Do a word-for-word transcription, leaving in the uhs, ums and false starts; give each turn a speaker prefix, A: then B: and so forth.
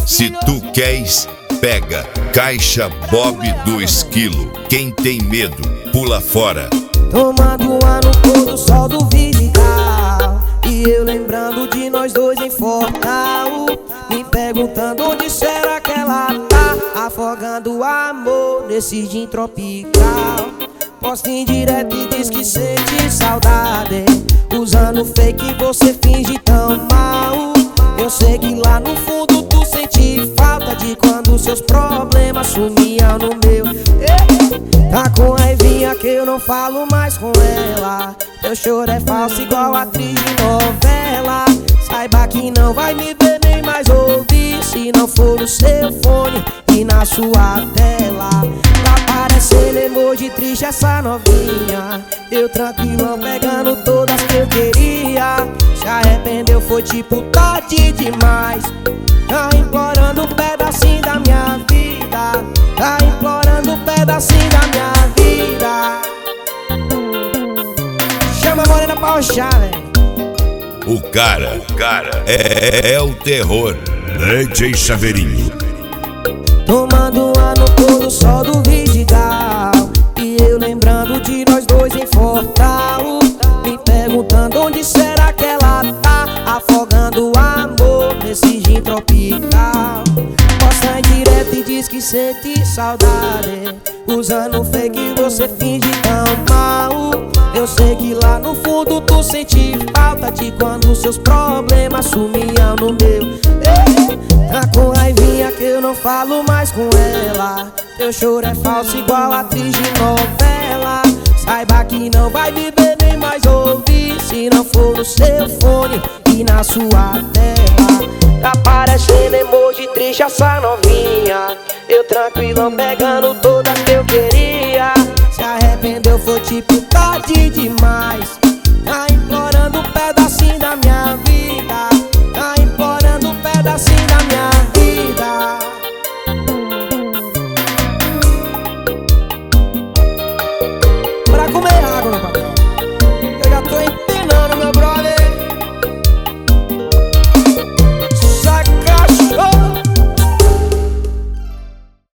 A: Se tu queres, pega. Caixa Bob do Esquilo. Quem tem medo, pula fora.
B: Tomando um ano todo sol do Vidigal, e eu lembrando de nós dois em Fortal, me perguntando onde será que ela tá, afogando o amor nesse gin tropical. Posta em direto e diz que sente saudade, usando fake você finge tão mal. Eu sei que lá no fundo tu sente falta de quando seus problemas sumiam no meu. Tá com raivinha que eu não falo mais com ela. Teu choro é falso igual atriz de novela. Saiba que não vai me ver nem mais ouvir, se não for no seu fone e na sua tela. Tá parecendo emoji triste essa novinha, eu tranquilão pegando todas que eu queria. Se arrependeu foi tipo tarde demais, tá implorando um pedacinho da minha vida, tá implorando um pedacinho da minha vida. Chama a morena pra roxar, velho.
A: O cara, o cara é, é, é o terror. D J Chaveirinho.
B: Tomando um ano todo sol do Vidigal, e eu lembrando de nós dois em Fortal, me perguntando onde será que ela tá, afogando o amor nesse gin tropical. Posta em direto e diz que sente saudade, usando fake você finge tão mal. Eu sei que lá no fundo tu sente falta de quando seus problemas sumiam no meu. Tá com raivinha que eu não falo mais com ela. Teu choro é falso igual atriz de novela. Saiba que não vai me ver nem mais ouvir, se não for no seu fone e na sua tela. Tá parecendo emoji triste essa novinha,